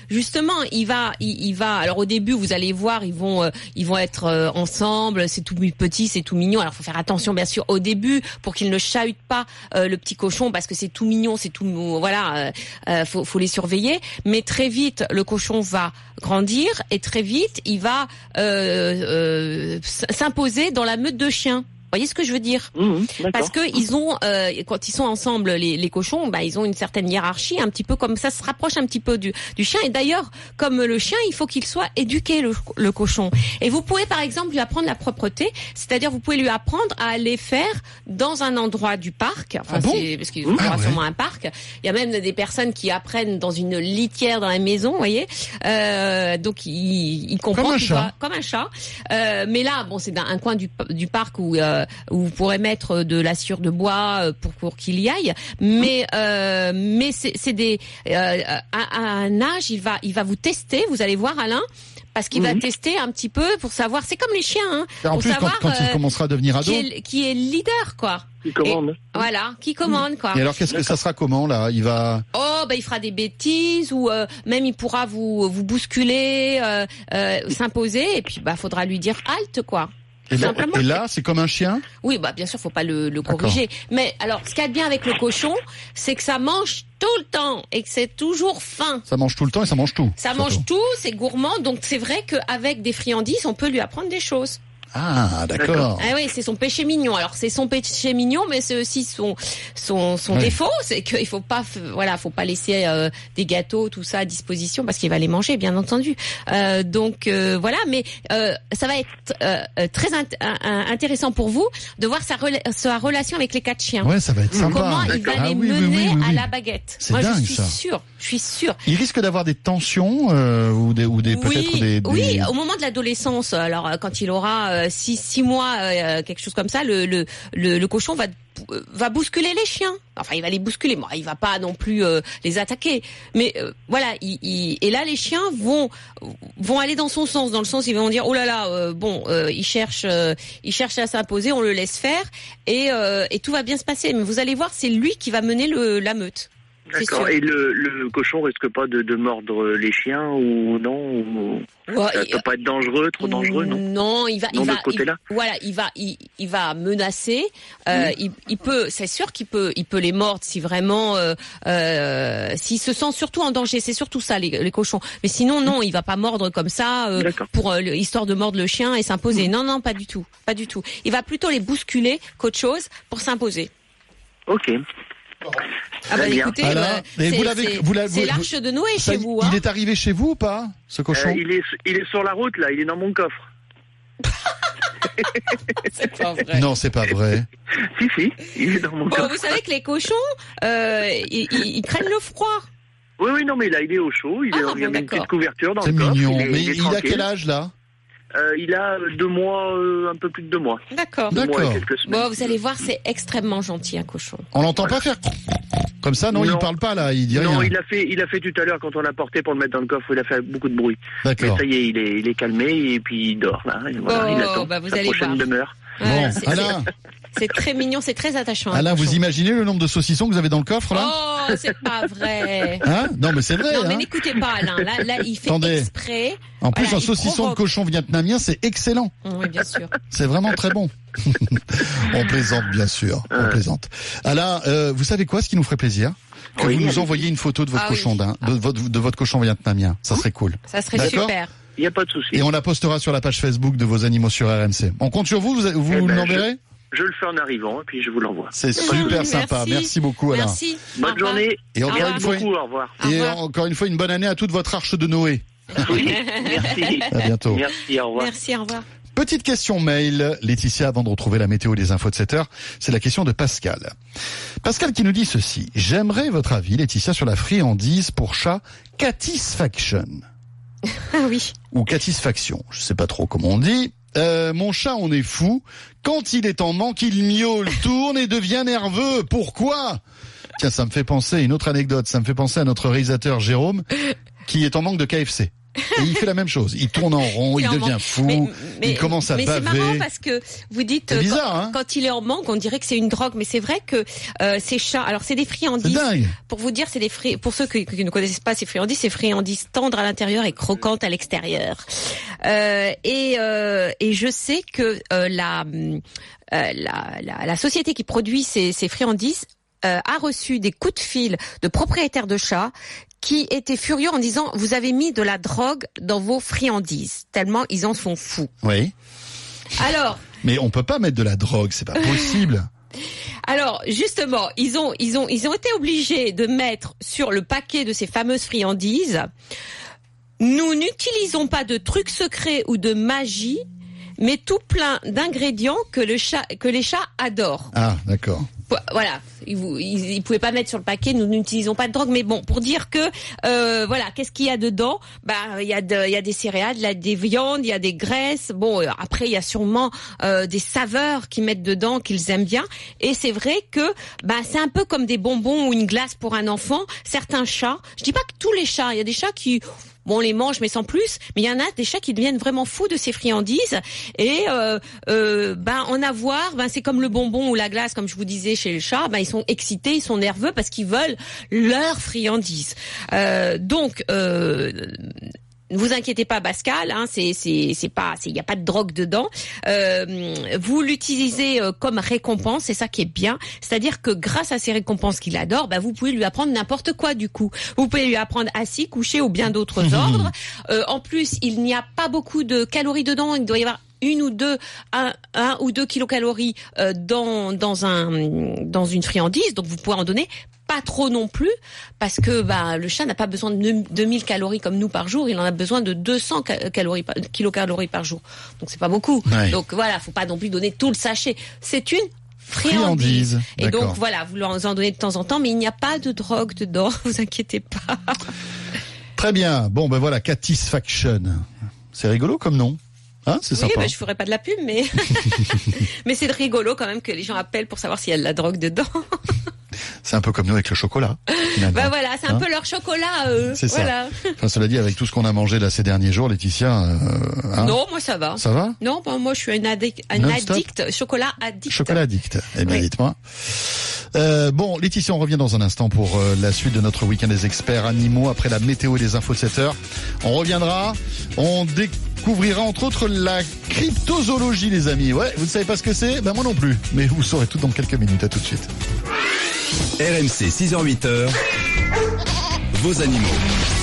va. Alors au début vous allez voir, ils vont être ensemble. C'est tout petit, c'est tout mignon. Alors faut faire attention bien sûr au début pour qu'ils ne chahutent pas le petit cochon parce que c'est tout mignon, c'est tout faut les surveiller. Mais très vite le cochon va grandir et très vite il va s'imposer dans la meute de chiens. Vous voyez ce que je veux dire? Parce que ils ont, quand ils sont ensemble, les cochons, ils ont une certaine hiérarchie, un petit peu comme ça se rapproche un petit peu du chien. Et d'ailleurs, comme le chien, il faut qu'il soit éduqué, le cochon. Et vous pouvez par exemple lui apprendre la propreté, c'est-à-dire vous pouvez lui apprendre à aller faire dans un endroit du parc. Enfin, parce qu'il y aura sûrement un parc. Il y a même des personnes qui apprennent dans une litière dans la maison, vous voyez. Donc il comprend comme un chat. Mais là, c'est dans un coin du parc où vous pourrez mettre de la sciure de bois pour qu'il y aille, mais c'est des à un âge il va vous tester, vous allez voir Alain, parce qu'il va tester un petit peu pour savoir, c'est comme les chiens en plus savoir, quand il commencera à devenir ado qui est leader quoi. Qui commande. Qui commande quoi. Et alors qu'est-ce que ça sera comment là? Il va il fera des bêtises ou même il pourra vous bousculer, s'imposer et puis faudra lui dire halte quoi. Et là, c'est comme un chien? Oui, bien sûr, faut pas le corriger. Mais alors, ce qu'il y a de bien avec le cochon, c'est que ça mange tout le temps et que c'est toujours faim. Ça mange tout le temps et ça mange tout. Ça mange tout, c'est gourmand, donc c'est vrai qu'avec des friandises, on peut lui apprendre des choses. Ah, d'accord. Ah oui, c'est son péché mignon. Alors c'est son péché mignon, mais c'est aussi son défaut, c'est qu'il faut pas laisser des gâteaux, tout ça à disposition parce qu'il va les manger, bien entendu. Mais ça va être très intéressant pour vous de voir sa relation avec les 4 chiens. Ouais, ça va être sympa. Comment il va les mener à la baguette. C'est dingue, je suis sûre. Il risque d'avoir des tensions ou peut-être des. Oui, au moment de l'adolescence. Alors quand il aura 6 mois, quelque chose comme ça, le cochon va bousculer les chiens. Enfin, il va les bousculer. Bon, il va pas non plus les attaquer. Mais et là, les chiens vont aller dans son sens, dans le sens ils vont dire oh là là, il cherche à s'imposer, on le laisse faire et tout va bien se passer. Mais vous allez voir, c'est lui qui va mener la meute. D'accord. Et le cochon risque pas de mordre les chiens ou non ça peut pas être dangereux, trop dangereux, non? Non, il va menacer. Il peut, c'est sûr qu'il peut les mordre si vraiment, s'il se sent surtout en danger. C'est surtout ça les cochons. Mais sinon non, il va pas mordre comme ça pour histoire de mordre le chien et s'imposer. Non, pas du tout, pas du tout. Il va plutôt les bousculer qu'autre chose pour s'imposer. Ok. Écoutez, c'est l'arche de Noé chez vous. Il est arrivé chez vous ou pas, ce cochon? Il est sur la route là, il est dans mon coffre. C'est pas vrai. Non, c'est pas vrai. Si, il est dans mon coffre. Vous savez que les cochons, ils craignent le froid. Oui, non, mais là, il est au chaud. Il y a une petite couverture dans le coffre. C'est mignon. Mais il a quel âge, là? Il a 2 mois, un peu plus de 2 mois. D'accord. 2 mois et quelques semaines. Bon, vous allez voir, c'est extrêmement gentil, un cochon. On l'entend pas faire comme ça, non, il parle pas, là, il dit rien. Non, il a fait tout à l'heure, quand on l'a porté pour le mettre dans le coffre, il a fait beaucoup de bruit. D'accord. Mais ça y est, il est calmé, et puis il dort, là. Voilà, il attend vous sa allez prochaine voir. demeure. Bon, Alain. C'est très mignon, c'est très attachant. Alain, vous imaginez le nombre de saucissons que vous avez dans le coffre, là? Oh, c'est pas vrai. Hein? Non, mais c'est vrai. Non, mais hein. n'écoutez pas, Alain. Là, il fait exprès. En plus, un saucisson de cochon vietnamien, c'est excellent. Oui, bien sûr. C'est vraiment très bon. On plaisante, bien sûr. On plaisante. Alain, vous savez quoi, ce qui nous ferait plaisir? Que vous nous envoyiez une photo de votre cochon de votre cochon vietnamien. Ça serait cool. Ça serait super. Il n'y a pas de souci. Et on la postera sur la page Facebook de vos animaux sur RMC. On compte sur vous, vous l'enverrez? Je le fais en arrivant et puis je vous l'envoie. C'est super sympa. Merci beaucoup, Alain. Merci. Bonne journée. Et encore une fois, au revoir. Et encore une fois, une bonne année à toute votre arche de Noé. Oui, merci. À bientôt. Merci, au revoir. Merci, au revoir. Petite question mail, Laetitia, avant de retrouver la météo des infos de 7 heures, c'est la question de Pascal. Pascal qui nous dit ceci: j'aimerais votre avis, Laetitia, sur la friandise pour chat Catisfaction. Ah oui. Ou Catisfaction, je sais pas trop comment on dit. Mon chat en est fou. Quand il est en manque, il miaule, tourne et devient nerveux. Pourquoi? Tiens, ça me fait penser à une autre anecdote. Ça me fait penser à notre réalisateur Jérôme, qui est en manque de KFC. Et il fait la même chose. Il tourne en rond, il devient fou, il commence à baver. Mais c'est marrant parce que vous dites, c'est bizarre, quand il est en manque, on dirait que c'est une drogue. Mais c'est vrai que ces chats, alors c'est des friandises. C'est dingue. Pour vous dire, c'est des pour ceux qui ne connaissent pas ces friandises, c'est friandises tendres à l'intérieur et croquantes à l'extérieur. Et je sais que la société qui produit ces friandises a reçu des coups de fil de propriétaires de chats qui étaient furieux en disant: vous avez mis de la drogue dans vos friandises, tellement ils en sont fous. Oui. Alors. Mais on peut pas mettre de la drogue, c'est pas possible. Alors justement, ils ont été obligés de mettre sur le paquet de ces fameuses friandises: nous n'utilisons pas de trucs secrets ou de magie, mais tout plein d'ingrédients que les chats adorent. Ah, d'accord. Voilà, ils pouvaient pas mettre sur le paquet: nous n'utilisons pas de drogue. Mais bon, pour dire que voilà, qu'est-ce qu'il y a dedans? Il y a des céréales, il y a des viandes, il y a des graisses. Bon, après il y a sûrement des saveurs qu'ils mettent dedans qu'ils aiment bien. Et c'est vrai que c'est un peu comme des bonbons ou une glace pour un enfant. Certains chats, je dis pas que tous les chats, il y a des chats qui on les mange mais sans plus, mais il y en a des chats qui deviennent vraiment fous de ces friandises et en avoir, c'est comme le bonbon ou la glace, comme je vous disais chez les chats, ils sont excités, ils sont nerveux parce qu'ils veulent leur friandise. Donc ne vous inquiétez pas, Pascal, c'est pas, il n'y a pas de drogue dedans. Vous l'utilisez comme récompense, c'est ça qui est bien. C'est-à-dire que grâce à ces récompenses qu'il adore, vous pouvez lui apprendre n'importe quoi du coup. Vous pouvez lui apprendre assis, couché ou bien d'autres ordres. En plus, il n'y a pas beaucoup de calories dedans. Il doit y avoir un ou deux kilocalories dans une friandise. Donc vous pouvez en donner. Pas trop non plus, parce que le chat n'a pas besoin de 2000 calories comme nous par jour, il en a besoin de 200 kilocalories par jour. Donc c'est pas beaucoup. Ouais. Donc voilà, faut pas non plus donner tout le sachet. C'est une friandise. Et donc voilà, vous en donnez de temps en temps, mais il n'y a pas de drogue dedans, vous inquiétez pas. Très bien. Bon voilà, Catisfaction. C'est rigolo comme nom. Hein, c'est sympa. Oui, je ferai pas de la pub, mais mais c'est rigolo quand même que les gens appellent pour savoir s'il y a de la drogue dedans. C'est un peu comme nous avec le chocolat. Voilà, c'est un peu leur chocolat. C'est voilà. Ça. Enfin, cela dit, avec tout ce qu'on a mangé là ces derniers jours, Laetitia. Non, moi ça va. Ça va? Non, moi je suis un addict, chocolat addict. Chocolat addict. Eh bien, dites-moi. Bon, Laetitia, on revient dans un instant pour la suite de notre week-end des experts animaux après la météo et les infos de 7 heures. On reviendra. On découvrira entre autres la cryptozoologie, les amis. Ouais, vous ne savez pas ce que c'est? Moi non plus. Mais vous saurez tout dans quelques minutes. À tout de suite. RMC 6h-8h, vos animaux.